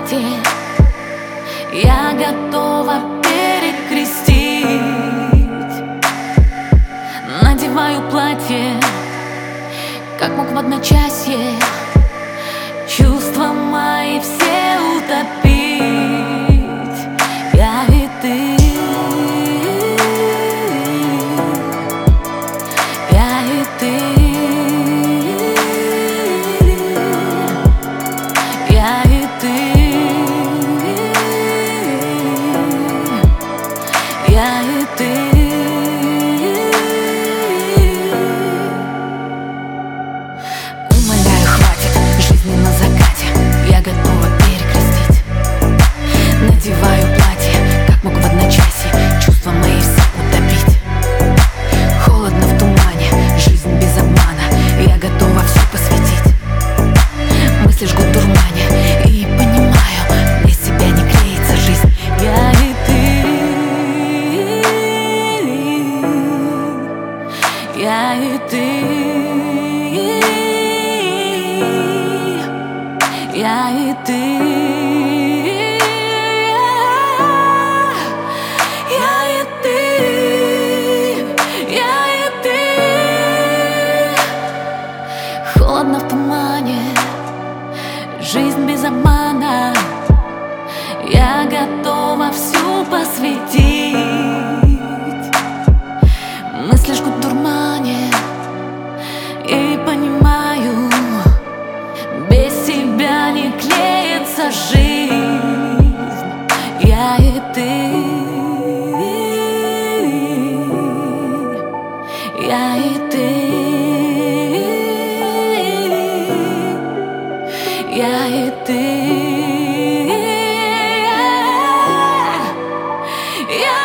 платье я готова перекрестить. Надеваю платье, как мог в одночасье чувства мои все утопить. Я и ты, я и ты, я и ты, я и ты. Умоляю, хватит жизни на закате, я готова перекрестить. Надеваю платье, как мог в одночасье чувства мои все утопить. Холодно в тумане, жизнь без обмана, я готова все посвятить. Мысли жгут в дурмане, и понимаю, без тебя не клеится жизнь. Я и ты, я и ты, я и ты. Холодно в тумане, жизнь без обмана, я готова всю посвятить. Мысли жгут в дурмане, и понимаю, без тебя не клеится жизнь. Я и ты, я и ты, я и ты, я